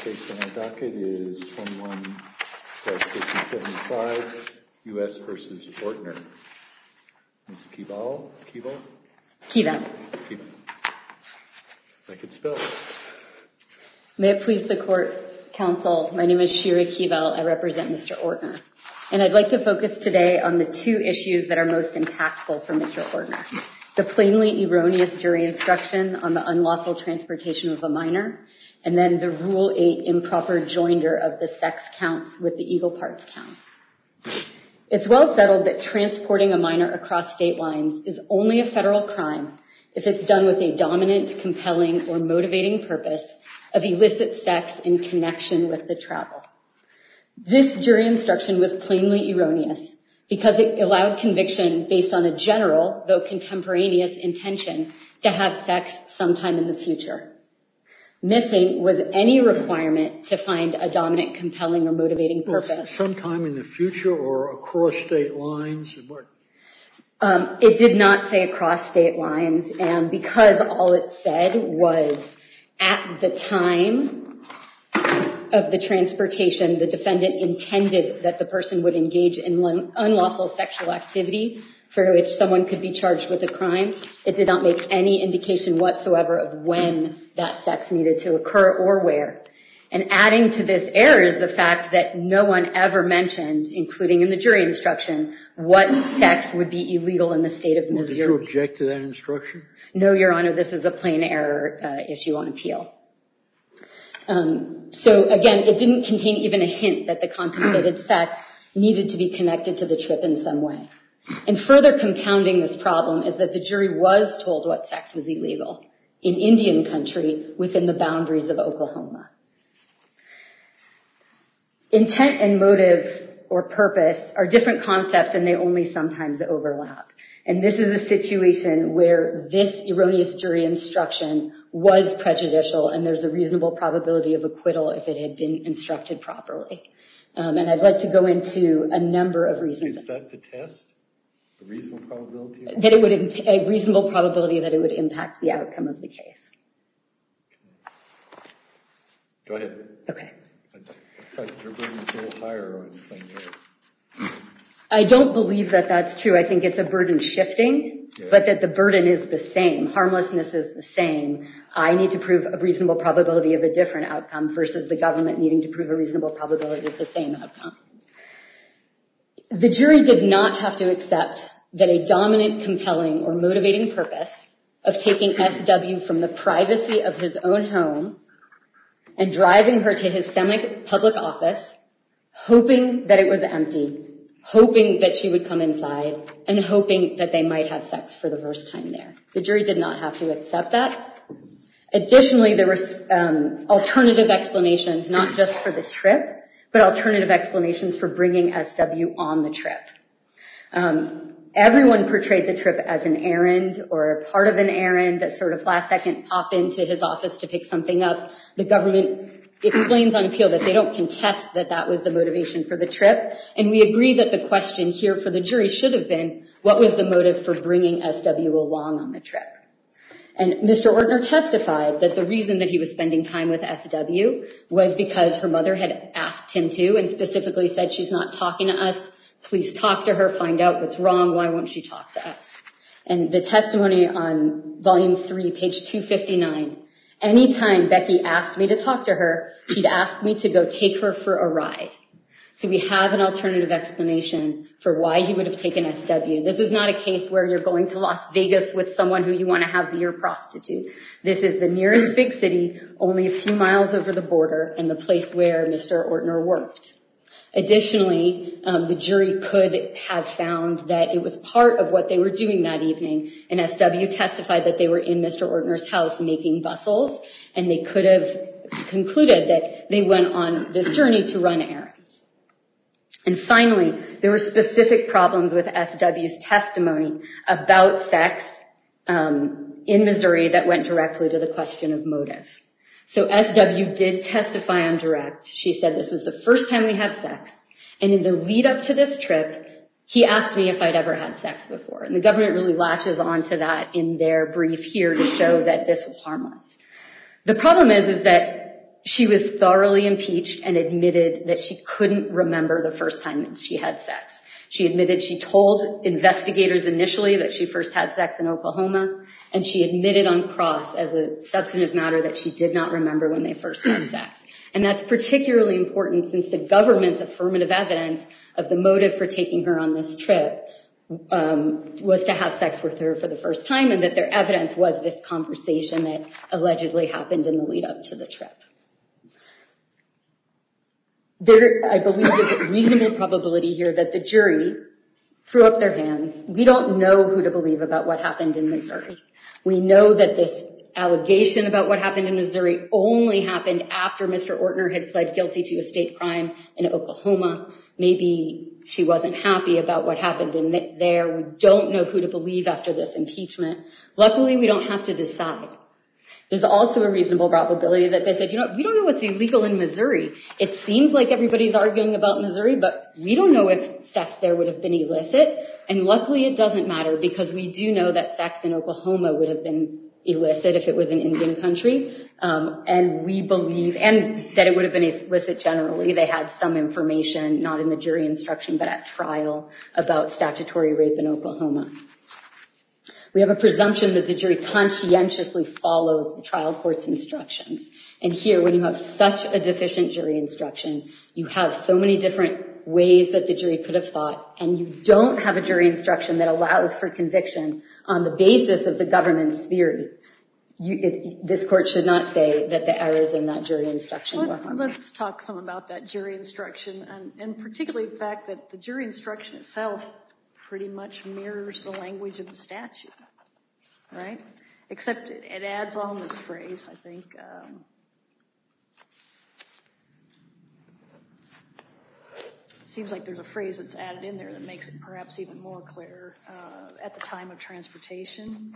Case on our docket is 21-5075, U.S. v. Ortner. Ms. Keeval? Keeval. I could spell it. May it please the court, counsel, my name is Shira Keeval. I represent Mr. Ortner. And I'd like to focus today on the two issues that are most impactful for Mr. Ortner. The plainly erroneous jury instruction on the unlawful transportation of a minor, and then the Rule 8 improper joinder of the sex counts with the evil parts counts. It's well settled that transporting a minor across state lines is only a federal crime if it's done with a dominant, compelling, or motivating purpose of illicit sex in connection with the travel. This jury instruction was plainly erroneous because it allowed conviction based on a general, though contemporaneous, intention to have sex sometime in the future. Missing was any requirement to find a dominant, compelling, or motivating purpose. Sometime in the future or across state lines? It did not say across state lines, and because all it said was at the time of the transportation, the defendant intended that the person would engage in unlawful sexual activity for which someone could be charged with a crime. It did not make any indication whatsoever of when that sex needed to occur or where. And adding to this error is the fact that no one ever mentioned, including in the jury instruction, what sex would be illegal in the state of Missouri. Did you object to that instruction? No, Your Honor, this is a plain error issue on appeal. So again, it didn't contain even a hint that the contemplated sex needed to be connected to the trip in some way. And further compounding this problem is that the jury was told what sex was illegal in Indian country within the boundaries of Oklahoma. Intent and motive or purpose are different concepts and they only sometimes overlap. And this is a situation where this erroneous jury instruction was prejudicial and there's a reasonable probability of acquittal if it had been instructed properly. And I'd like to go into a number of reasons. Is that the test? A reasonable probability? A reasonable probability that it would impact the outcome of the case. Go ahead. Okay. I thought your burden was a little higher on plain error. I don't believe that that's true. I think it's a burden shifting, but that the burden is the same. Harmlessness is the same. I need to prove a reasonable probability of a different outcome versus the government needing to prove a reasonable probability of the same outcome. The jury did not have to accept that a dominant, compelling, or motivating purpose of taking SW from the privacy of his own home and driving her to his semi-public office, hoping that it was empty, hoping that she would come inside, and hoping that they might have sex for the first time there. The jury did not have to accept that. Additionally, there were alternative explanations, not just for the trip, but alternative explanations for bringing SW on the trip. Everyone portrayed the trip as an errand or a part of an errand, a sort of last second pop into his office to pick something up. The government explains on appeal that they don't contest that that was the motivation for the trip. And we agree that the question here for the jury should have been, what was the motive for bringing SW along on the trip? And Mr. Ortner testified that the reason that he was spending time with SW was because her mother had asked him to and specifically said, she's not talking to us. Please talk to her, find out what's wrong. Why won't she talk to us? And the testimony on volume 3, page 259, anytime Becky asked me to talk to her, she'd ask me to go take her for a ride. So we have an alternative explanation for why he would have taken SW. This is not a case where you're going to Las Vegas with someone who you want to have be your prostitute. This is the nearest big city, only a few miles over the border, and the place where Mr. Ortner worked. Additionally, the jury could have found that it was part of what they were doing that evening, and SW testified that they were in Mr. Ortner's house making bustles, and they could have concluded that they went on this journey to run errands. And finally, there were specific problems with SW's testimony about sex in Missouri that went directly to the question of motive. So SW did testify on direct. She said this was the first time we had sex. And in the lead up to this trip, he asked me if I'd ever had sex before. And the government really latches onto that in their brief here to show that this was harmless. The problem is that she was thoroughly impeached and admitted that she couldn't remember the first time that she had sex. She admitted she told investigators initially that she first had sex in Oklahoma, and she admitted on cross as a substantive matter that she did not remember when they first had sex. And that's particularly important since the government's affirmative evidence of the motive for taking her on this trip was to have sex with her for the first time, and that their evidence was this conversation that allegedly happened in the lead up to the trip. I believe there's a reasonable probability here that the jury threw up their hands. We don't know who to believe about what happened in Missouri. We know that this allegation about what happened in Missouri only happened after Mr. Ortner had pled guilty to a state crime in Oklahoma. Maybe she wasn't happy about what happened there. We don't know who to believe after this impeachment. Luckily, we don't have to decide. There's also a reasonable probability that they said, we don't know what's illegal in Missouri. It seems like everybody's arguing about Missouri, but we don't know if sex there would have been illicit. And luckily, it doesn't matter because we do know that sex in Oklahoma would have been illicit if it was an Indian country. And we believe, and that it would have been illicit generally. They had some information, not in the jury instruction, but at trial about statutory rape in Oklahoma. We have a presumption that the jury conscientiously follows the trial court's instructions. And here, when you have such a deficient jury instruction, you have so many different ways that the jury could have thought, and you don't have a jury instruction that allows for conviction on the basis of the government's theory. This court should not say that the errors in that jury instruction were harmful. Let's talk some about that jury instruction, and particularly the fact that the jury instruction itself pretty much mirrors the language of the statute, right? Except it adds on this phrase, I think. Seems like there's a phrase that's added in there that makes it perhaps even more clear at the time of transportation.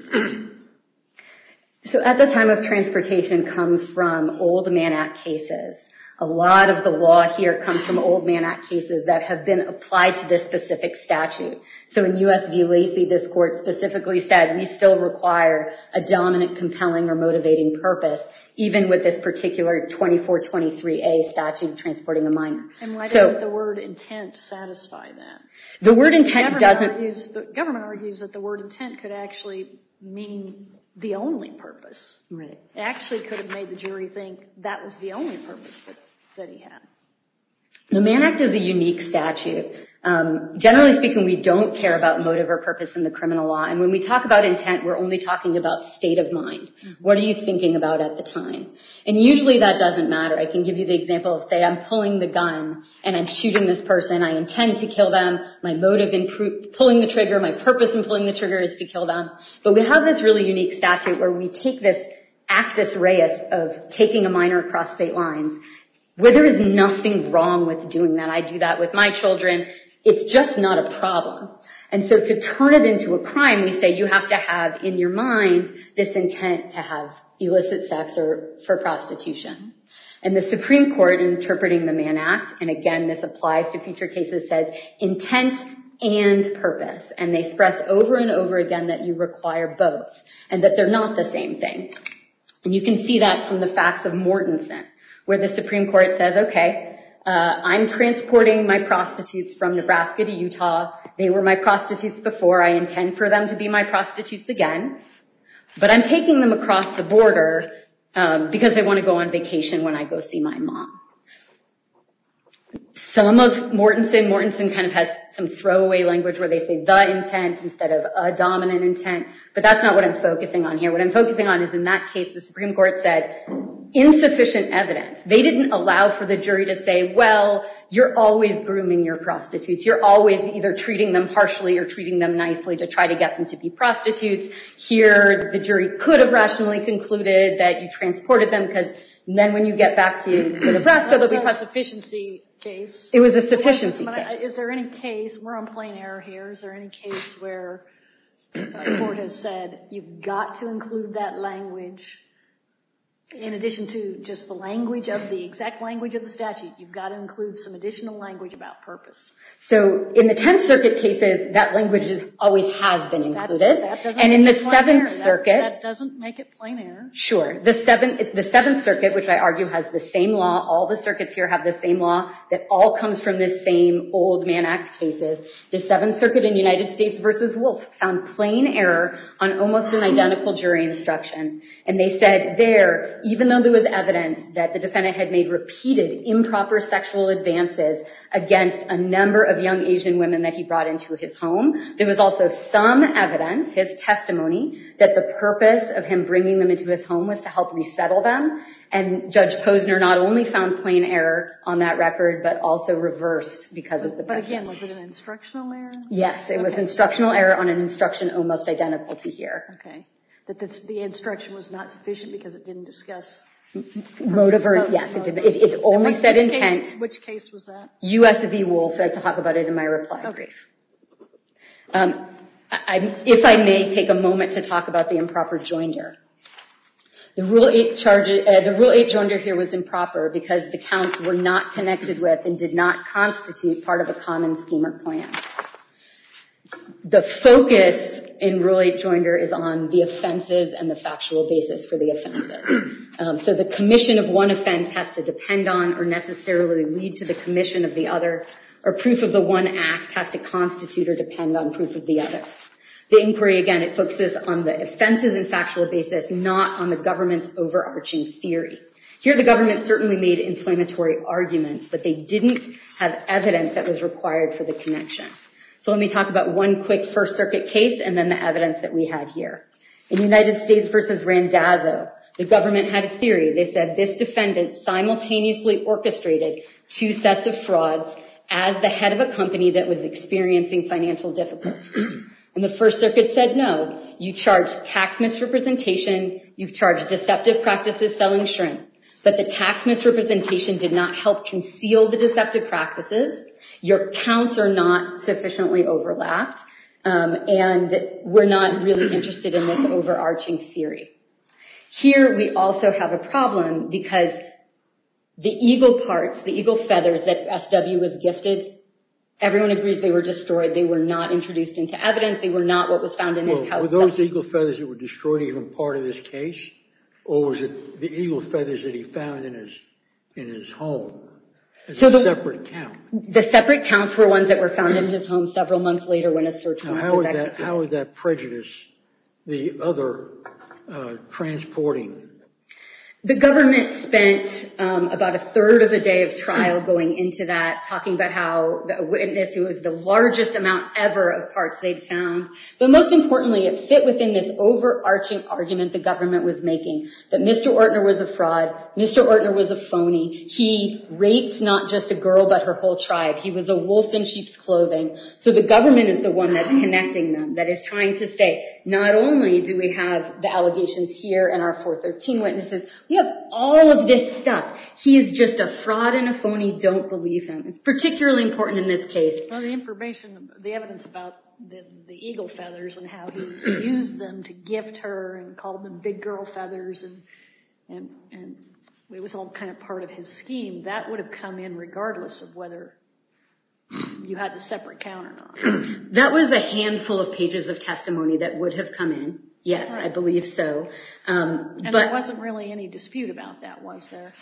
So at the time of transportation comes from Old Mann Act cases. A lot of the law here comes from Old Mann Act cases that have been applied to this specific statute. So in U.S. v. Lacey, this court specifically said we still require a dominant, compelling, or motivating purpose, even with this particular 2423A statute transporting a minor. And why doesn't the word intent satisfy that? The word intent doesn't. The government argues that the word intent could actually mean the only purpose. Right. It actually could have made the jury think that was the only purpose that he had. The Mann Act is a unique statute. Generally speaking, we don't care about motive or purpose in the criminal law. And when we talk about intent, we're only talking about state of mind. What are you thinking about at the time? And usually that doesn't matter. I can give you the example of, say, I'm pulling the gun and I'm shooting this person. I intend to kill them. My motive in pulling the trigger, my purpose in pulling the trigger is to kill them. But we have this really unique statute where we take this actus reus of taking a minor across state lines, where there is nothing wrong with doing that. I do that with my children. It's just not a problem. And so to turn it into a crime, we say you have to have in your mind this intent to have illicit sex or for prostitution. And the Supreme Court, interpreting the Mann Act, and again, this applies to future cases, says intent and purpose. And they stress over and over again that you require both and that they're not the same thing. And you can see that from the facts of Mortensen, where the Supreme Court says, okay, I'm transporting my prostitutes from Nebraska to Utah. They were my prostitutes before. I intend for them to be my prostitutes again. But I'm taking them across the border because they want to go on vacation when I go see my mom. Some of Mortensen kind of has some throwaway language where they say the intent instead of a dominant intent. But that's not what I'm focusing on here. What I'm focusing on is in that case, the Supreme Court said insufficient evidence. They didn't allow for the jury to say, well, you're always grooming your prostitutes. You're always either treating them harshly or treating them nicely to try to get them to be prostitutes. Here, the jury could have rationally concluded that you transported them because then when you get back to Nebraska, they'll be a sufficiency case. It was a sufficiency case. Is there any case, we're on plain error here, is there any case where a court has said you've got to include that language In addition to just the language of the exact language of the statute, you've got to include some additional language about purpose. So in the 10th Circuit cases, that language always has been included. That doesn't and in the make it plain 7th error. Circuit, that doesn't make it plain error. Sure. The 7th Circuit, which I argue has the same law, all the circuits here have the same law, that all comes from this same old Mann Act cases. The 7th Circuit in United States versus Wolf found plain error on almost an identical jury instruction. And they said there, even though there was evidence that the defendant had made repeated improper sexual advances against a number of young Asian women that he brought into his home, there was also some evidence, his testimony, that the purpose of him bringing them into his home was to help resettle them. And Judge Posner not only found plain error on that record, but also reversed because of the prejudice. But again, was it an instructional error? Yes, it was instructional error on an instruction almost identical to here. Okay. That the instruction was not sufficient because it didn't discuss motive, or yes, it only said intent. Which case was that? U.S. v. Wolf. I talk about it in my reply brief. If I may take a moment to talk about the improper joinder. The Rule 8 joinder here was improper because the counts were not connected with and did not constitute part of a common scheme or plan. The focus in Rule 8 joinder is on the offenses and the factual basis for the offenses. So the commission of one offense has to depend on or necessarily lead to the commission of the other, or proof of the one act has to constitute or depend on proof of the other. The inquiry, again, it focuses on the offenses and factual basis, not on the government's overarching theory. Here, the government certainly made inflammatory arguments, but they didn't have evidence that was required for the connection. So let me talk about one quick First Circuit case and then the evidence that we had here. In United States versus Randazzo, the government had a theory. They said this defendant simultaneously orchestrated two sets of frauds as the head of a company that was experiencing financial difficulty. And the First Circuit said, no, you charge tax misrepresentation, you charge deceptive practices selling shrimp, but the tax misrepresentation did not help conceal the deceptive practices. Your counts are not sufficiently overlapped, and we're not really interested in this overarching theory. Here, we also have a problem because the eagle parts, the eagle feathers that SW was gifted, everyone agrees they were destroyed. They were not introduced into evidence. They were not what was found in his house. Were those eagle feathers that were destroyed even part of this case? Or was it the eagle feathers that he found in his home as a separate count? The separate counts were ones that were found in his home several months later when a search warrant was executed. How would that prejudice the other transporting? The government spent about a third of a day of trial going into that, talking about how the witness, it was the largest amount ever of parts they'd found. But most importantly, it fit within this overarching argument the government was making, that Mr. Ortner was a fraud, Mr. Ortner was a phony. He raped not just a girl, but her whole tribe. He was a wolf in sheep's clothing. So the government is the one that's connecting them, that is trying to say, not only do we have the allegations here and our 413 witnesses, we have all of this stuff. He is just a fraud and a phony. Don't believe him. It's particularly important in this case. Well, the evidence about the eagle feathers and how he used them to gift her and called them big girl feathers and it was all kind of part of his scheme. That would have come in regardless of whether you had the separate count or not. That was a handful of pages of testimony that would have come in. Yes, right. I believe so. And there wasn't really any dispute about that, was there?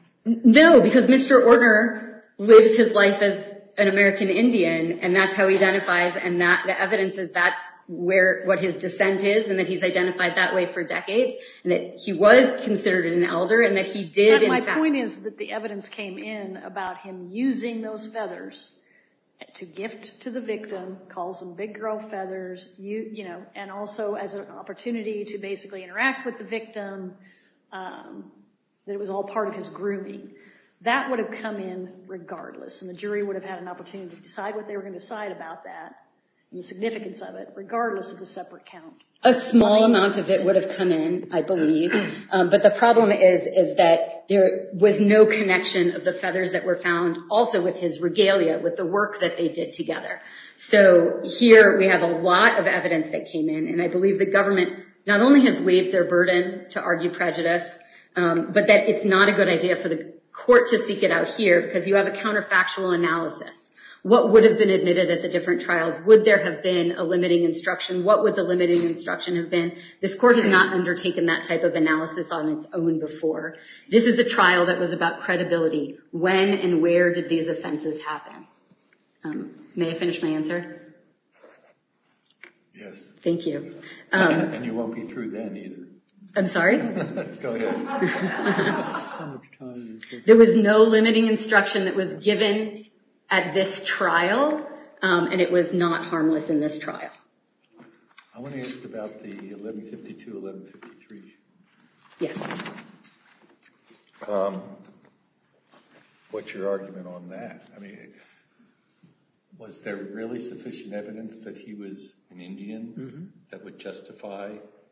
No, because Mr. Ortner lives his life as an American Indian, and that's how he identifies, and that the evidence is that's what his descent is, and that he's identified that way for decades, and that he was considered an elder, and that he did, in fact. My point is that the evidence came in about him using those feathers to gift to the victim, calls them big girl feathers, and also as an opportunity to basically interact with the victim, that it was all part of his grooming. That would have come in regardless, and the jury would have had an opportunity to decide what they were going to decide about that and the significance of it, regardless of the separate count. A small amount of it would have come in, I believe, but the problem is that there was no connection of the feathers that were found also with his regalia, with the work that they did together. So here we have a lot of evidence that came in, and I believe the government not only has waived their burden to argue prejudice, but that it's not a good idea for the court to seek it out here because you have a counterfactual analysis. What would have been admitted at the different trials? Would there have been a limiting instruction? What would the limiting instruction have been? This court has not undertaken that type of analysis on its own before. This is a trial that was about credibility. When and where did these offenses happen? May I finish my answer? Yes. Thank you. And you won't be through then either. I'm sorry? Go ahead. There was no limiting instruction that was given at this trial, and it was not harmless in this trial. I want to ask about the 1152, 1153. Yes. What's your argument on that? I mean, was there really sufficient evidence that he was an Indian that would justify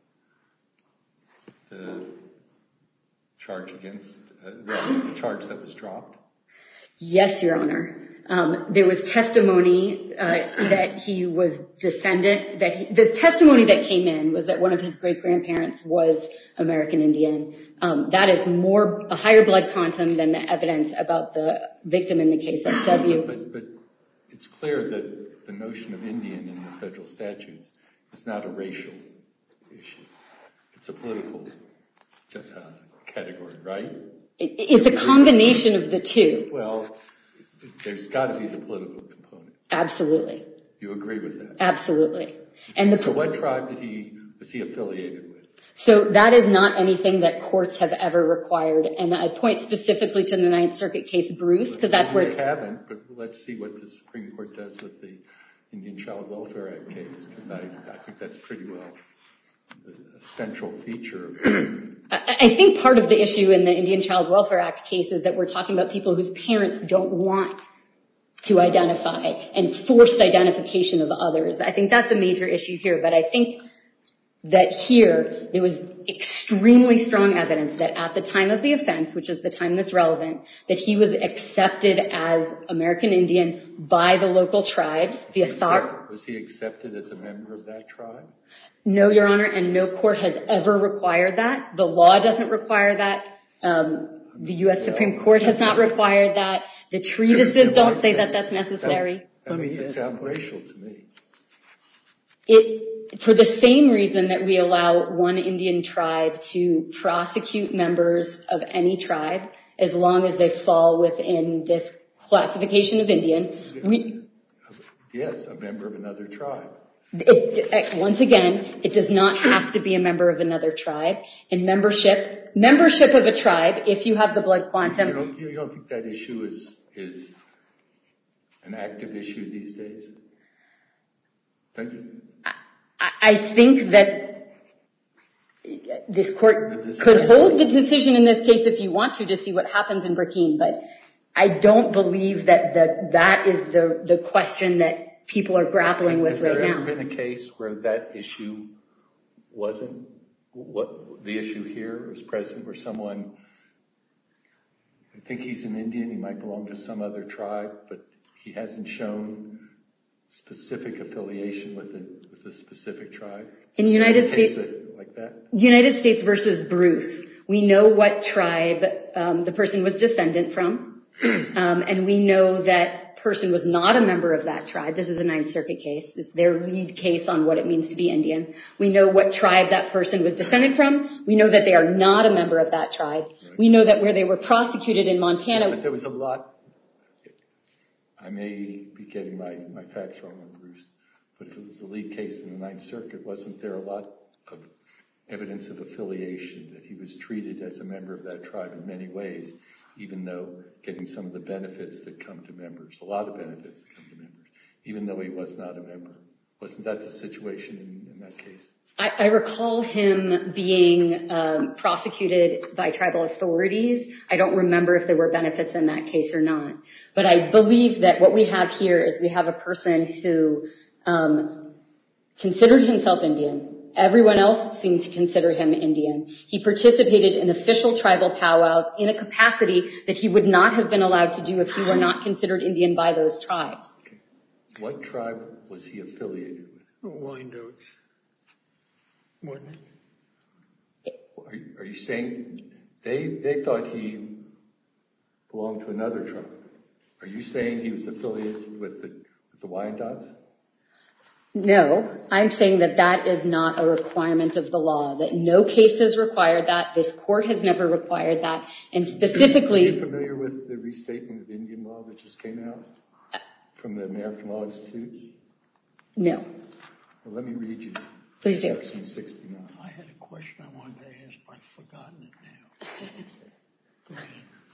the charge against, the charge that was dropped? Yes, Your Honor. There was testimony that he was descendant, the testimony that came in was that one of his great-grandparents was American Indian. That is a higher blood quantum than the evidence about the victim in the case SW. But it's clear that the notion of Indian in the federal statutes is not a racial issue. It's a political category, right? It's a combination of the two. Well, there's got to be the political component. Absolutely. You agree with that? Absolutely. So what tribe was he affiliated with? So that is not anything that courts have ever required. And I point specifically to the Ninth Circuit case Bruce, because that's where it's... They haven't, but let's see what the Supreme Court does with the Indian Child Welfare Act case, because I think that's pretty well a central feature of I think part of the issue in the Indian Child Welfare Act case is that we're talking about people whose parents don't want to identify and forced identification of others. I think that's a major issue here, but I think that here there was extremely strong evidence that at the time of the offense, which is the time that's relevant, that he was accepted as American Indian by the local tribes. Was he accepted as a member of that tribe? No, Your Honor, and no court has ever required that. The law doesn't require that. The U.S. Supreme Court has not required that. The treatises don't say that that's necessary. That makes it sound racial to me. For the same reason that we allow one Indian tribe to prosecute members of any tribe, as long as they fall within this classification of Indian. Yes, a member of another tribe. Once again, it does not have to be a member of another tribe. And membership of a tribe, if you have the blood quantum. You don't think that issue is an active issue these days? Don't you? I think that this court could hold the decision in this case if you want to see what happens in Burkina, but I don't believe that that is the question that people are grappling with right now. Has there ever been a case where that issue wasn't what the issue here was present, where someone, I think he's an Indian, he might belong to some other tribe, but he hasn't shown specific affiliation with a specific tribe? In United States, like that? United States versus Bruce, we know what tribe the person was descendant from, and we know that person was not a member of that tribe. This is a Ninth Circuit case. It's their lead case on what it means to be Indian. We know what tribe that person was descended from. We know that they are not a member of that tribe. Right. We know that where they were prosecuted in Montana. Yeah, but there was a lot. I may be getting my facts wrong on Bruce, but if it was the lead case in the Ninth Circuit, wasn't there a lot of evidence of affiliation, that he was treated as a member of that tribe in many ways, even though getting some of the benefits that come to members, a lot of benefits that come to members, even though he was not a member? Wasn't that the situation in that case? I recall him being prosecuted by tribal authorities. I don't remember if there were benefits in that case or not. But I believe that what we have here is we have a person who considered himself Indian. Everyone else seemed to consider him Indian. He participated in official tribal powwows in a capacity that he would not have been allowed to do if he were not considered Indian by those tribes. Okay. What tribe was he affiliated with? Wyandottes. Wasn't it? Are you saying They thought he belonged to another tribe. Are you saying he was affiliated with the Wyandots? No, I'm saying that that is not a requirement of the law, that no case has required that. This court has never required that. And specifically... Are you familiar with the restatement of Indian law that just came out from the American Law Institute? No. Well, let me read you. Please do. Section 69. I had a question I wanted to ask, but I've forgotten it now. Go ahead.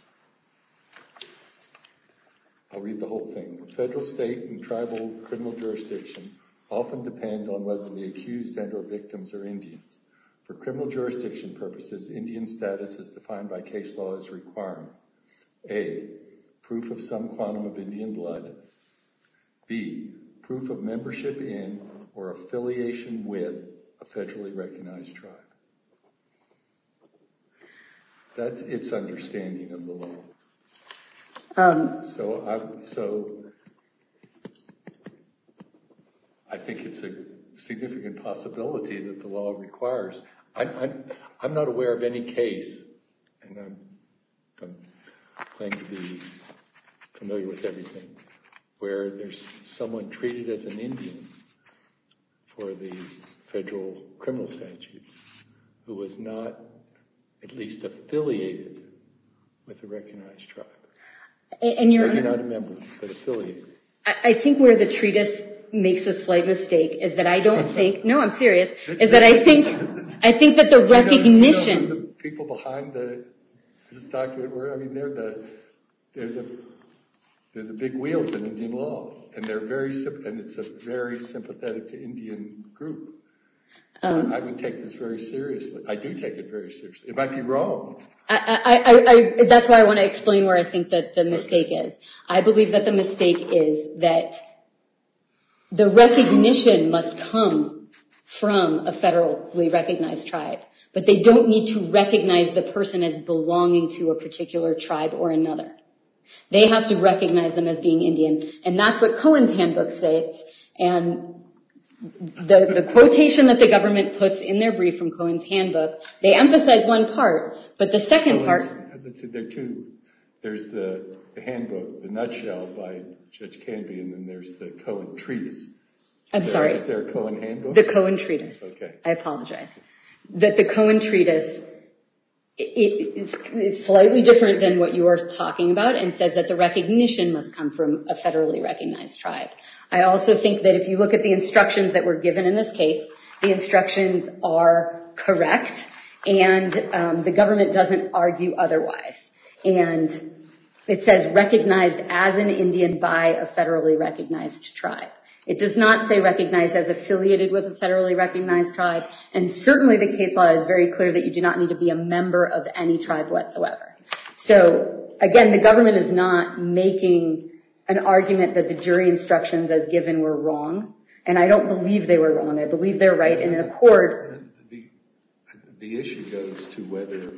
I'll read the whole thing. Federal, state, and tribal criminal jurisdiction often depend on whether the accused and or victims are Indians. For criminal jurisdiction purposes, Indian status is defined by case law as requiring A, proof of some quantum of Indian blood, B, proof of membership in or affiliation with a federally recognized tribe. That's its understanding of the law. So I think it's a significant possibility that the law requires. I'm not aware of any case, and I'm claiming to be familiar with everything, where there's someone treated as an Indian for the federal criminal statutes who was not at least affiliated with a recognized tribe. And Maybe not a member, but affiliated. I think where the treatise makes a slight mistake is that I don't think, no, I'm serious, is that I think that the recognition... Do you know who the people behind this document were? I mean, they're the big wheels in Indian law, and it's a very sympathetic to Indian group. I would take this very seriously. I do take it very seriously. It might be wrong. That's why I want to explain where I think that the mistake is. I believe that the mistake is that the recognition must come from a federally recognized tribe, but they don't need to recognize the person as belonging to a particular tribe or another. They have to recognize them as being Indian, and that's what Cohen's handbook states. And the quotation that the government puts in their brief from Cohen's handbook, they emphasize one part, but the second part... There are two. There's the handbook, the nutshell by Judge Canby, and then there's the Cohen treatise. I'm sorry. Is there a Cohen handbook? The Cohen treatise. Okay. I apologize. That the Cohen treatise is slightly different than what you are talking about and says that the recognition must come from a federally recognized tribe. I also think that if you look at the instructions that were given in this case, the instructions are correct, and the government doesn't argue otherwise. And it says recognized as an Indian by a federally recognized tribe. It does not say recognized as affiliated with a federally recognized tribe, and certainly the case law is very clear that you do not need to be a member of any tribe whatsoever. So, again, the government is not making an argument that the jury instructions as given were wrong, and I don't believe they were wrong. I believe they're right in accord. The issue goes to whether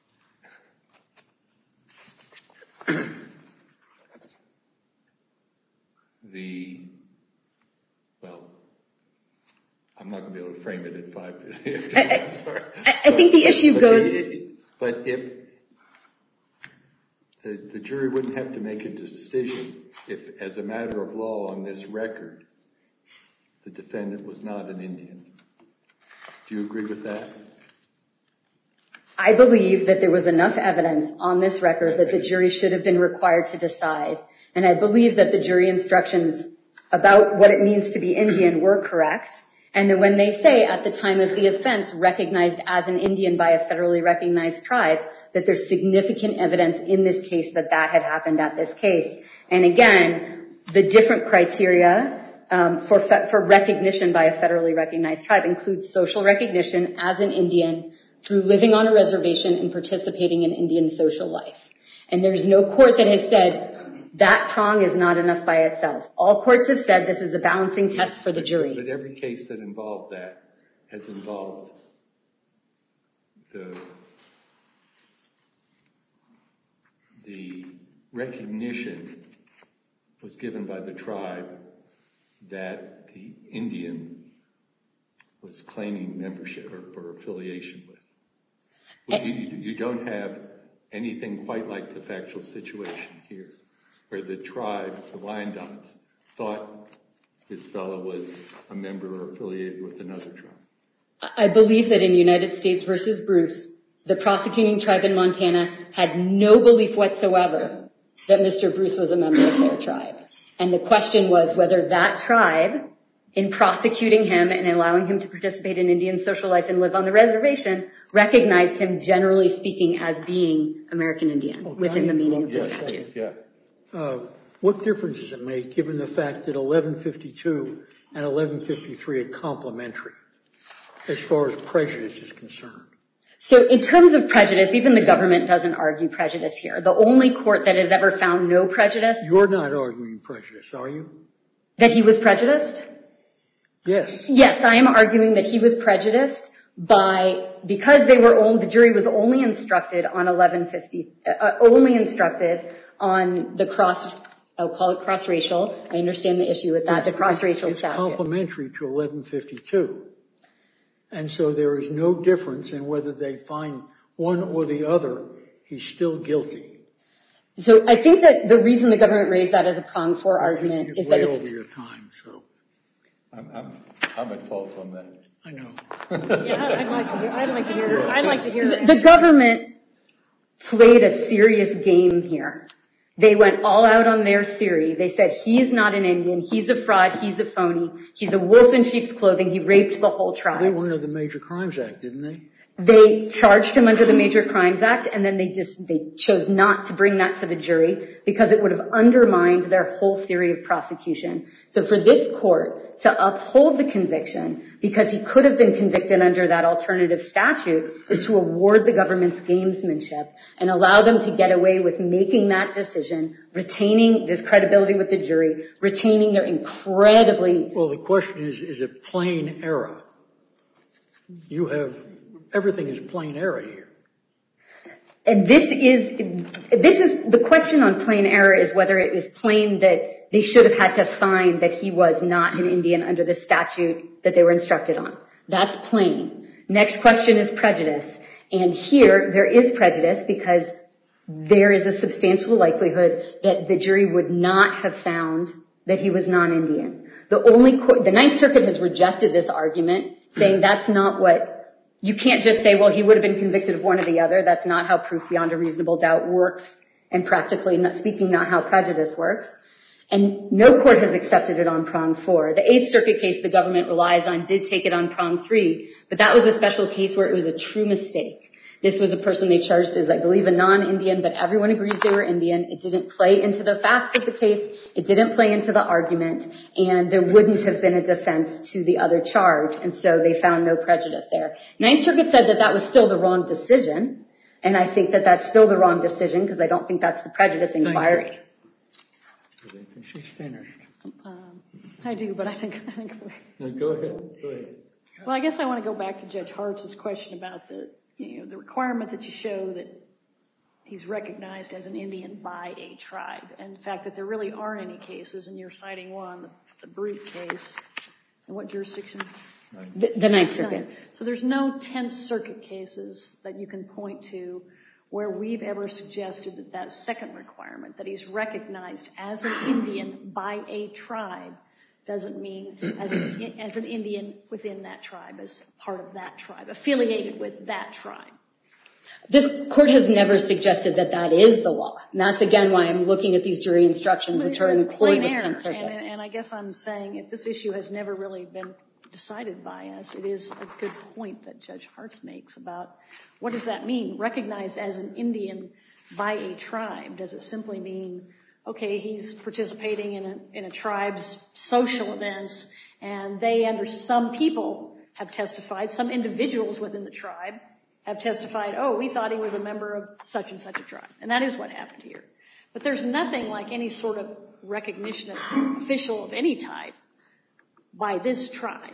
I'm not going to be able to frame it at 5. Sorry. I think the issue goes... But if the jury wouldn't have to make a decision if, as a matter of law on this record, the defendant was not an Indian. Do you agree with that? I believe that there was enough evidence on this record that the jury should have been required to decide, and I believe that the jury instructions about what it means to be Indian were correct, and that when they say at the time of the offense recognized as an Indian by a federally recognized tribe, that there's significant evidence in this case that that had happened at this case. And again, the different criteria for recognition by a federally recognized tribe includes social recognition as an Indian through living on a reservation and participating in Indian social life. And there's no court that has said that prong is not enough by itself. All courts have said this is a balancing test for the jury. But every case that involved that has involved the recognition was given by the tribe that the Indian was claiming membership or affiliation with. You don't have anything quite like the factual situation here, where the tribe, the Wyandots, thought this fellow was a member or affiliated with another tribe. I believe that in United States versus Bruce, the prosecuting tribe in Montana had no belief whatsoever that Mr. Bruce was a member of their tribe. And the question was whether that tribe, in prosecuting him and allowing him to participate in Indian social life and live on the reservation, recognized him, generally speaking, as being American Indian within the meaning of the statute. Yeah. What difference does it make, given the fact that 1152 and 1153 are complementary as far as prejudice is concerned? So in terms of prejudice, even the government doesn't argue prejudice here. The only court that has ever found no prejudice... You're not arguing prejudice, are you? That he was prejudiced? Yes. Yes, I am arguing that he was prejudiced because the jury was only instructed on 1150, only instructed on the I'll call it cross-racial. I understand the issue with that, the cross-racial statute. It's complementary to 1152. And so there is no difference in whether they find one or the other, he's still guilty. So I think that the reason the government raised that as a prong for argument is that... You're way over your time, so... I'm at fault on that. I know. Yeah, I'd like to hear The government played a serious game here. They went all out on their theory. They said, he's not an Indian, he's a fraud, he's a phony, he's a wolf in sheep's clothing, he raped the whole tribe. They went under the Major Crimes Act, didn't they? They charged him under the Major Crimes Act, and then they chose not to bring that to the jury because it would have undermined their whole theory of prosecution. So for this court to uphold the conviction, because he could have been convicted under that alternative statute, is to award the government's gamesmanship and allow them to get away with making that decision, retaining this credibility with the jury, retaining their incredibly... Well, the question is it plain error? Everything is plain error here. And this is the question on plain error is whether it is plain that they should have had to find that he was not an Indian under the statute that they were instructed on. That's plain. Next question is prejudice. And here there is prejudice because there is a substantial likelihood that the jury would not have found that he was non-Indian. The Ninth Circuit has rejected this argument, saying that's not what... You can't just say, well, he would have been convicted of one or the other. That's not how proof beyond a reasonable doubt works, and practically speaking, not how prejudice works. And no court has accepted it on prong 4. The Eighth Circuit case the government relies on did take it on prong 3, but that was a special case where it was a true mistake. This was a person they charged as, I believe, a non-Indian, but everyone agrees they were Indian. It didn't play into the facts of the case. It didn't play into the argument, and there wouldn't have been a defense to the other charge, and so they found no prejudice there. Ninth Circuit said that was still the wrong decision, and I think that that's still the wrong decision because I don't think that's the prejudice inquiry. She's finished. I do, but I think No, go ahead. Well, I guess I want to go back to Judge Hartz's question about the requirement that you show that he's recognized as an Indian by a tribe, and the fact that there really aren't any cases, and you're citing one, the Brute case. In what jurisdiction? The Ninth Circuit. So there's no 10th Circuit cases that you can point to where we've ever suggested that second requirement, that he's recognized as an Indian by a tribe, doesn't mean as an Indian within that tribe, as part of that tribe, affiliated with that tribe. This court has never suggested that that is the law. And that's, again, why I'm looking at these jury instructions, which are in accord with 10th Circuit. And I guess I'm saying if this issue has never really been decided by us, it is a good point that Judge Hartz makes about what does that mean, recognized as an Indian by a tribe? Does it simply mean, okay, he's participating in a tribe's social events, and some people have testified, some individuals within the tribe have testified, oh, we thought he was a member of such and such a tribe. And that is what happened here. But there's nothing like any sort of recognition of official of any type by this tribe.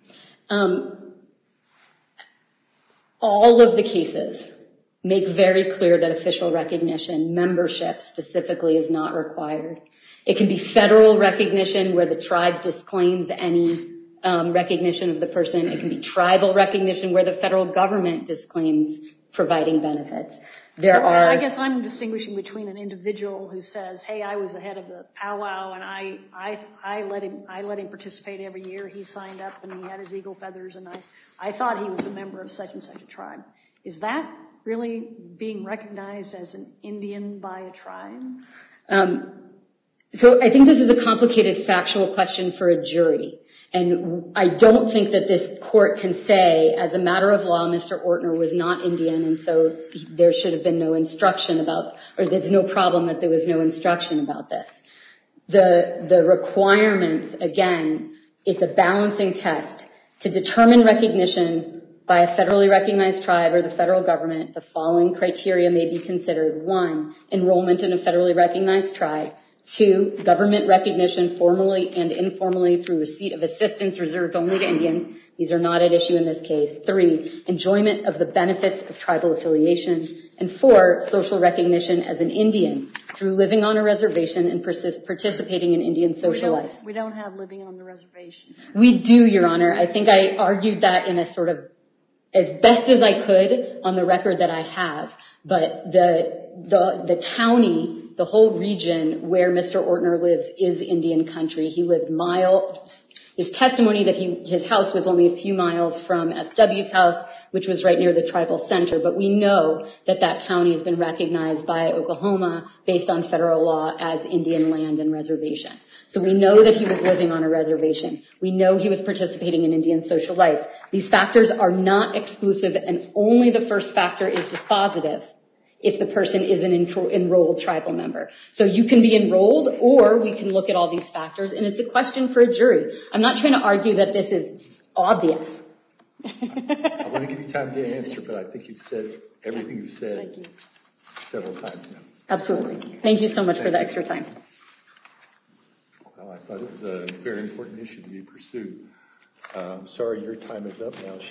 All of the cases make very clear that official recognition, membership specifically, is not required. It can be federal recognition where the tribe disclaims any recognition of the person. It can be tribal recognition where the federal government disclaims providing benefits. I guess I'm distinguishing between an individual who says, hey, I was the head of the powwow and I let him participate every year. He signed up and he had his eagle feathers and I thought he was a member of such and such a tribe. Is that really being recognized as an Indian by a tribe? So I think this is a complicated factual question for a jury. And I don't think that this court can say, as a matter of law, Mr. Ortner was not Indian, and so there should have been no instruction about, or there's no problem that there was no instruction about this. The requirements, again, it's a balancing test. To determine recognition by a federally recognized tribe or the federal government, the following criteria may be considered. 1, enrollment in a federally recognized tribe. 2, government recognition formally and informally through receipt of assistance reserved only to Indians. These are not at issue in this case. 3, enjoyment of the benefits of tribal affiliation. And 4, social recognition as an Indian through living on a reservation and participating in Indian social life. We don't have living on the reservation. We do, Your Honor. I think I argued that in a sort of as best as I could on the record that I have. But the county, the whole region where Mr. Ortner lives is Indian country. He lived miles. His testimony that his house was only a few miles from SW's house, which was right near the tribal center. But we know that that county has been recognized by Oklahoma based on federal law as Indian land and reservation. So we know that he was living on a reservation. We know he was participating in Indian social life. These factors are not exclusive, and only the first factor is dispositive if the person is an enrolled tribal member. So you can be enrolled, or we can look at all these factors, and it's a question for a jury. I'm not trying to argue that this is obvious. I want to give you time to answer, but I think you've said everything you've said several times now. Absolutely. Thank you so much for the extra time. Well, I thought it was a very important issue to be pursued. I'm sorry your time is up now.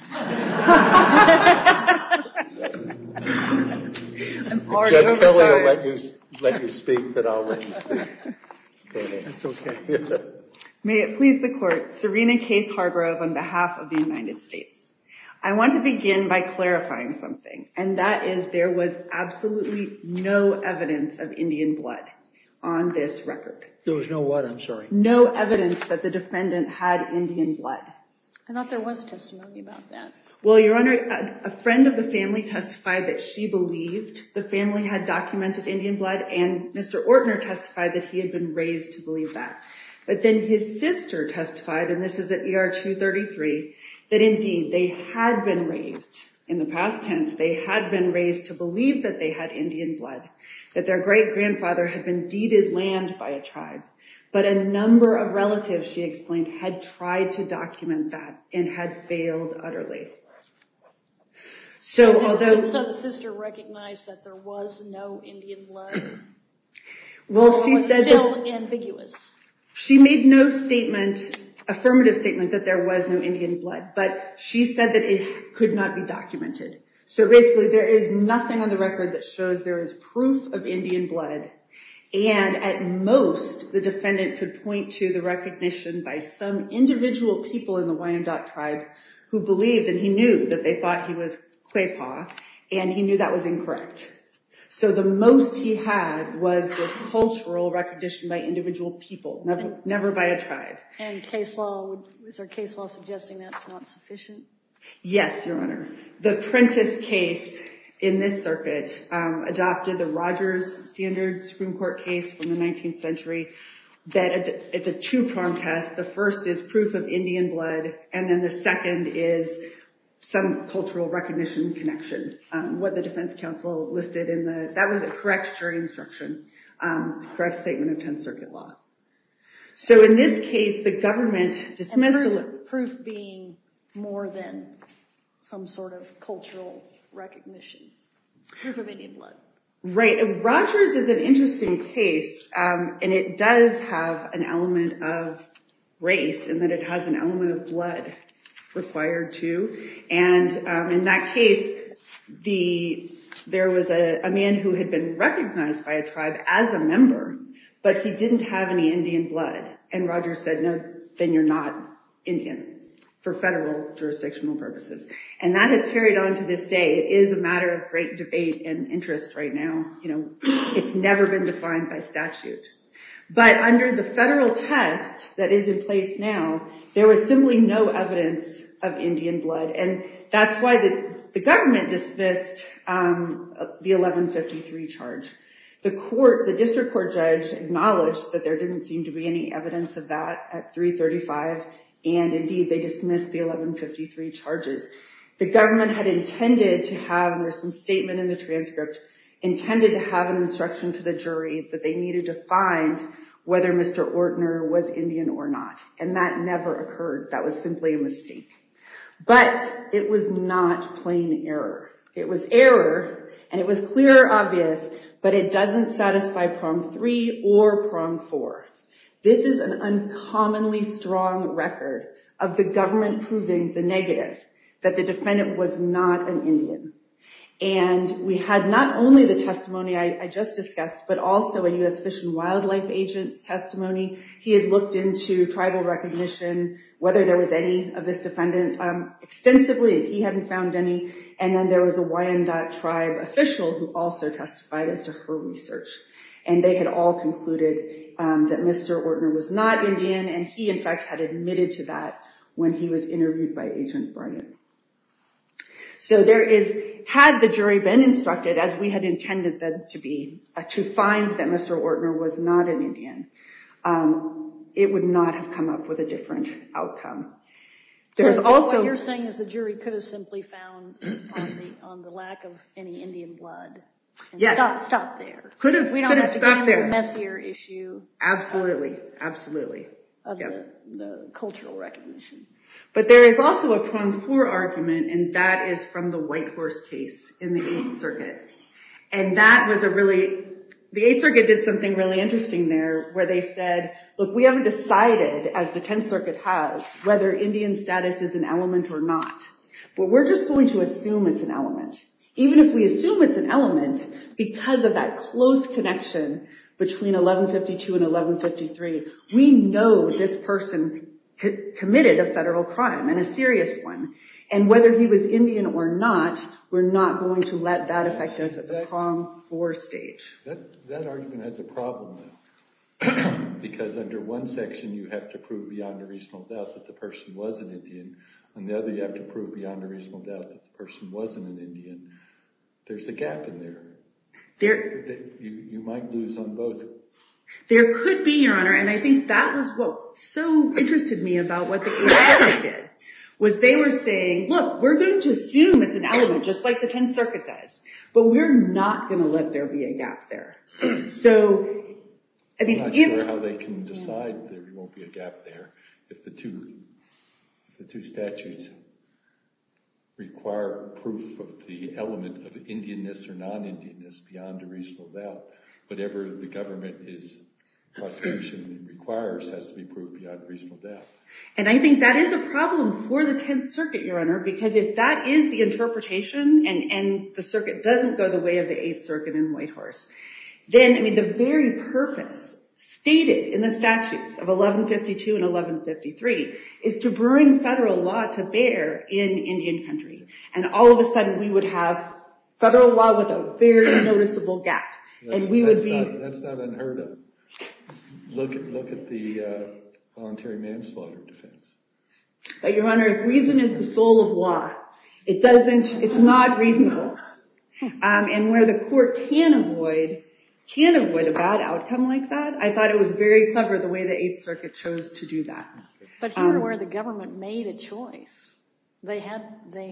Judge Kelly will let you speak, but I'll let you speak. Go ahead. That's okay. May it please the Court, Serena Case Hargrove on behalf of the United States. I want to begin by clarifying something, and that is there was absolutely no evidence of Indian blood on this record. There was no what? I'm sorry. No evidence that the defendant had Indian blood. I thought there was testimony about that. Well, Your Honor, a friend of the family testified that she believed the family had documented Indian blood, and Mr. Ortner testified that he had been raised to believe that. But then his sister testified, and this is at ER 233, that indeed they had been raised, in the past tense, they had been raised to believe that they had Indian blood, that their great-grandfather had been deeded land by a tribe. But a number of relatives, she explained, had tried to document that and had failed utterly. So the sister recognized that there was no Indian blood? Well, she said still ambiguous. She made no statement, affirmative statement, that there was no Indian blood, but she said that it could not be documented. So basically, there is nothing on the record that shows there is proof of Indian blood. And at most, the defendant could point to the recognition by some individual people in the Wyandot tribe who believed, and he knew that they thought he was Quapaw, and he knew that was incorrect. So the most he had was this cultural recognition by individual people, never by a tribe. And case law, is there case law suggesting that's not sufficient? Yes, Your Honor. The Prentice case in this circuit adopted the Rogers Standard Supreme Court case from the 19th century. That it's a two-pronged test. The first is proof of Indian blood, and then the second is some cultural recognition connection. What the defense counsel listed that was a correct jury instruction, correct statement of 10th Circuit law. So in this case, the government dismissed proof being more than some sort of cultural recognition. Proof of Indian blood. Right. Rogers is an interesting case, and it does have an element of race in that it has an element of blood required too. And in that case, there was a man who had been recognized by a tribe as a member, but he didn't have any Indian blood. And Rogers said, no, then you're not Indian. for federal jurisdictional purposes. And that has carried on to this day. It is a matter of great debate and interest right now. It's never been defined by statute. But under the federal test that is in place now, there was simply no evidence of Indian blood. And that's why the government dismissed the 1153 charge. The district court judge acknowledged that there didn't seem to be any evidence of that at 335, and indeed they dismissed the 1153 charges. The government had intended to have, and there's some statement in the transcript, intended to have an instruction to the jury that they needed to find whether Mr. Ortner was Indian or not. And that never occurred. That was simply a mistake. But it was not plain error. It was error, and it was clear or obvious, but it doesn't satisfy prong 3 or prong 4. This is an uncommonly strong record of the government proving the negative, that the defendant was not an Indian. And we had not only the testimony I just discussed, but also a U.S. Fish and Wildlife agent's testimony. He had looked into tribal recognition, whether there was any of this defendant extensively, and he hadn't found any. And then there was a Wyandot tribe official who also testified as to her research. And they had all concluded that Mr. Ortner was not Indian, and he, in fact, had admitted to that when he was interviewed by Agent Bryant. So had the jury been instructed, as we had intended them to be, to find that Mr. Ortner was not an Indian, it would not have come up with a different outcome. There's also what you're saying is the jury could have simply found on the lack of any Indian blood. And yes. Stop there. We don't have to get into the messier issue. Absolutely. Of the cultural recognition. But there is also a prong 4 argument, and that is from the Whitehorse case in the 8th Circuit. And that was the 8th Circuit did something really interesting there, where they said, look, we haven't decided, as the 10th Circuit has, whether Indian status is an element or not. But we're just going to assume it's an element. Even if we assume it's an element, because of that close connection between 1152 and 1153, we know this person committed a federal crime, and a serious one. And whether he was Indian or not, we're not going to let that affect us at the prong 4 stage. That argument has a problem, though. Because under one section, you have to prove beyond a reasonable doubt that the person was an Indian. On the other, you have to prove beyond a reasonable doubt that the person wasn't an Indian. There's a gap in there. You might lose on both. There could be, Your Honor, and I think that was what so interested me about what the 8th Circuit did, was they were saying, look, we're going to assume it's an element, just like the 10th Circuit does, but we're not going to let there be a gap there. So, I mean, I'm not sure how they can decide there won't be a gap there if the two statutes require proof of the element of Indianness or non-Indianness beyond a reasonable doubt. Whatever the government prosecution requires has to be proved beyond a reasonable doubt. And I think that is a problem for the 10th Circuit, Your Honor, because if that is the interpretation and the circuit doesn't go the way of the 8th Circuit in Whitehorse, then, I mean, the very purpose stated in the statutes of 1152 and 1153 is to bring federal law to bear in Indian country. And all of a sudden we would have federal law with a very noticeable gap. That's not unheard of. Look at the voluntary manslaughter defense. But, Your Honor, if reason is the soul of law, it's not reasonable. And where the court can avoid a bad outcome like that, I thought it was very clever the way the 8th Circuit chose to do that. But here where the government made a choice, they had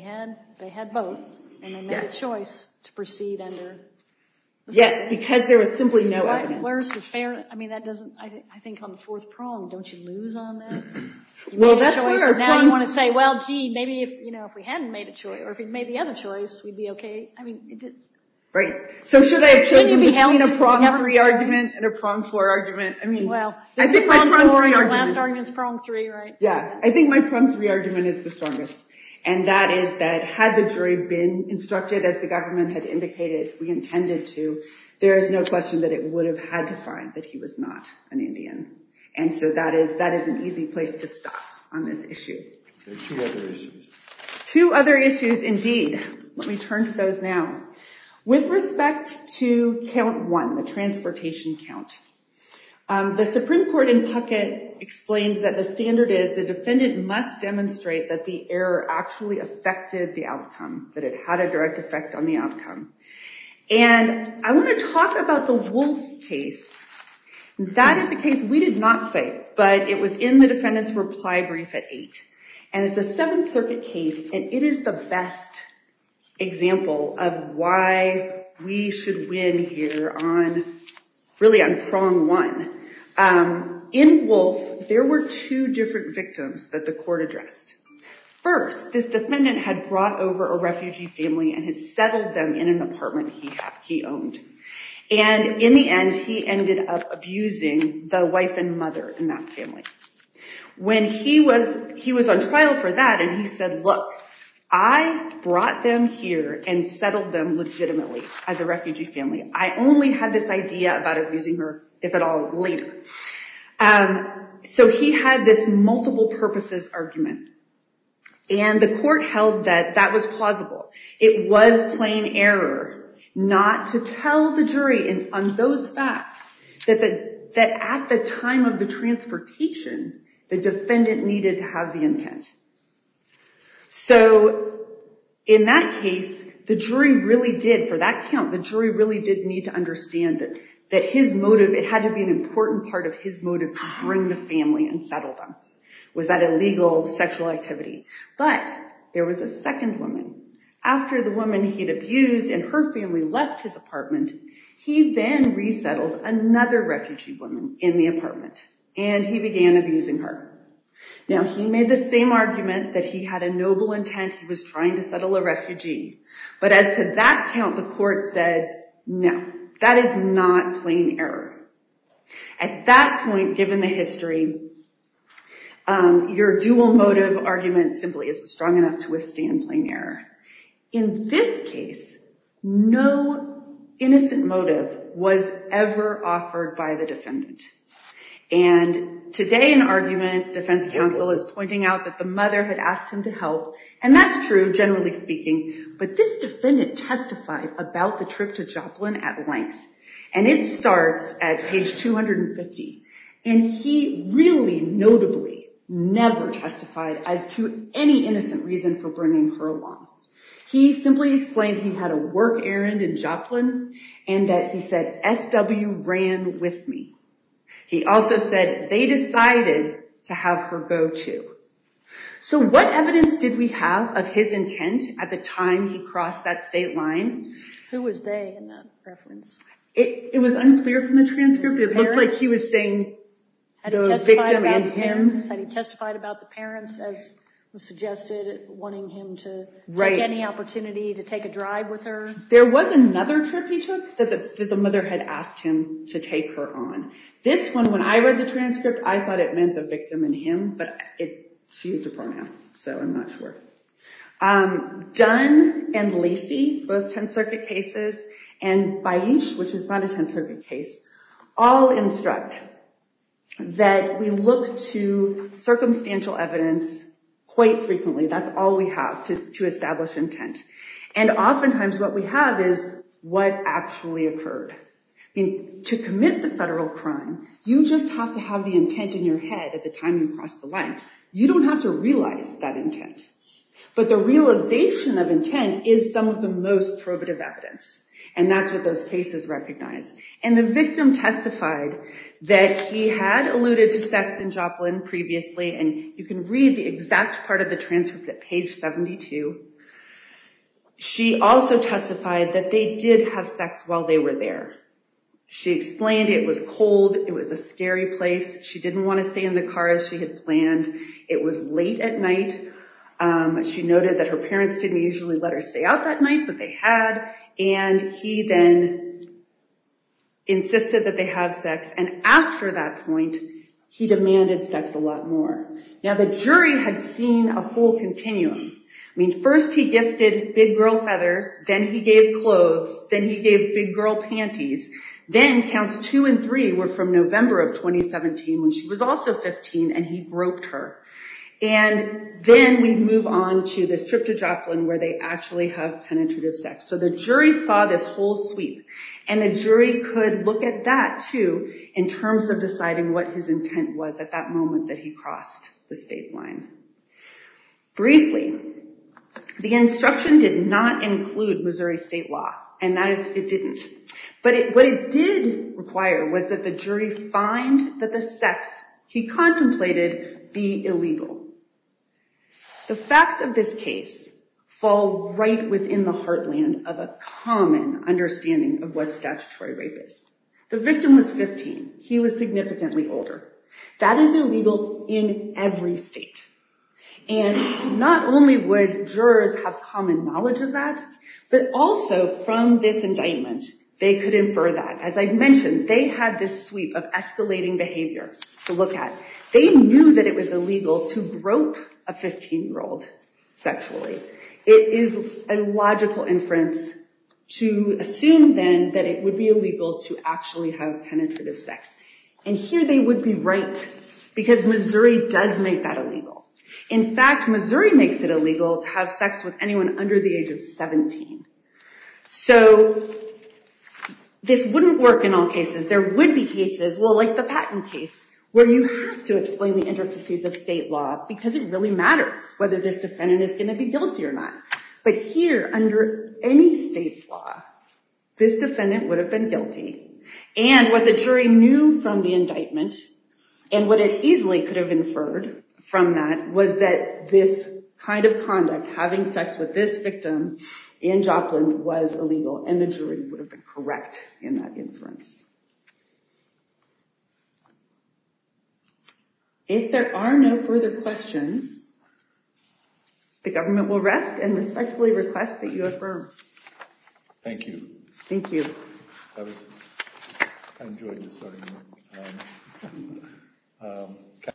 both, and they made a choice to proceed under. Yes, because there was simply no evidence. Where's the fair? I mean, that doesn't. I think on the 4th prong, don't you lose on that? Well, that's where now you want to say, well, gee, maybe if we hadn't made a choice, or if we'd made the other choice, we'd be okay. I mean, it did. Right. So should I have chosen between a prong 3 argument and a prong 4 argument? I mean, well, I think my prong 3 argument. Last argument's prong 3, right? Yeah, I think my prong 3 argument is the strongest. And that is that had the jury been instructed, as the government had indicated we intended to, there is no question that it would have had to find that he was not an Indian. And so that is an easy place to stop on this issue. There are two other issues. Two other issues, indeed. Let me turn to those now. With respect to count 1, the transportation count, the Supreme Court in Puckett explained that the standard is the defendant must demonstrate that the error actually affected the outcome, that it had a direct effect on the outcome. And I want to talk about the Wolf case. That is a case we did not cite, but it was in the defendant's reply brief at 8. And it's a Seventh Circuit case, and it is the best example of why we should win here on prong 1. In Wolf, there were 2 different victims that the court addressed. First, this defendant had brought over a refugee family and had settled them in an apartment he owned. And in the end, he ended up abusing the wife and mother in that family. When he was on trial for that, and he said, look, I brought them here and settled them legitimately as a refugee family. I only had this idea about abusing her, if at all, later. So he had this multiple purposes argument. And the court held that that was plausible. It was plain error not to tell the jury on those facts that at the time of the transportation, the defendant needed to have the intent. So in that case, the jury really did, for that count, the jury really did need to understand that his motive, it had to be an important part of his motive to bring the family and settle them. Was that illegal sexual activity? But there was a second woman. After the woman he'd abused and her family left his apartment, he then resettled another refugee woman in the apartment, and he began abusing her. Now, he made the same argument that he had a noble intent. He was trying to settle a refugee. But as to that count, the court said, no, that is not plain error. At that point, given the history, your dual motive argument simply isn't strong enough to withstand plain error. In this case, no innocent motive was ever offered by the defendant. And today in argument, defense counsel is pointing out that the mother had asked him to help. And that's true, generally speaking. But this defendant testified about the trip to Joplin at length. And it starts at page 250. And he really notably never testified as to any innocent reason for bringing her along. He simply explained he had a work errand in Joplin and that he said, SW ran with me. He also said they decided to have her go too. So what evidence did we have of his intent at the time he crossed that state line? Who was they in that reference? It was unclear from the transcript. It looked like he was saying the victim and him. Had he testified about the parents, as was suggested, wanting him to take any opportunity to take a drive with her? There was another trip he took that the mother had asked him to take her on. This one, when I read the transcript, I thought it meant the victim and him, but she used a pronoun, so I'm not sure. Dunn and Lacey, both 10th Circuit cases, and Baish, which is not a 10th Circuit case, all instruct that we look to circumstantial evidence quite frequently. That's all we have to establish intent. And oftentimes what we have is what actually occurred. I mean, to commit the federal crime, you just have to have the intent in your head at the time you cross the line. You don't have to realize that intent. But the realization of intent is some of the most probative evidence. And that's what those cases recognize. And the victim testified that he had alluded to sex in Joplin previously, and you can read the exact part of the transcript at page 72. She also testified that they did have sex while they were there. She explained it was cold, it was a scary place, she didn't want to stay in the car as she had planned, it was late at night. She noted that her parents didn't usually let her stay out that night, but they had, and he then insisted that they have sex, and after that point, he demanded sex a lot more. Now, the jury had seen a whole continuum. I mean, first he gifted big girl feathers, then he gave clothes, then he gave big girl panties. Then counts 2 and 3 were from November of 2017 when she was also 15 and he groped her. And then we move on to this trip to Joplin where they actually have penetrative sex. So the jury saw this whole sweep, and the jury could look at that too in terms of deciding what his intent was at that moment that he crossed the state line. Briefly, the instruction did not include Missouri state law, and that is, it didn't. But what it did require was that the jury find that the sex he contemplated be illegal. The facts of this case fall right within the heartland of a common understanding of what statutory rape is. The victim was 15. He was significantly older. That is illegal in every state. And not only would jurors have common knowledge of that, but also from this indictment, they could infer that. As I mentioned, they had this sweep of escalating behavior to look at. They knew that it was illegal to grope a 15-year-old sexually. It is a logical inference to assume then that it would be illegal to actually have penetrative sex. And here they would be right, because Missouri does make that illegal. In fact, Missouri makes it illegal to have sex with anyone under the age of 17. So this wouldn't work in all cases. There would be cases, well, like the Patton case, where you have to explain the intricacies of state law because it really matters whether this defendant is going to be guilty or not. But here, under any state's law, this defendant would have been guilty. And what the jury knew from the indictment, and what it easily could have inferred from that, was that this kind of conduct, having sex with this victim in Joplin, was illegal, and the jury would have been correct in that inference. If there are no further questions, the government will rest and respectfully request that you affirm. Thank you. Thank you. I enjoyed this argument.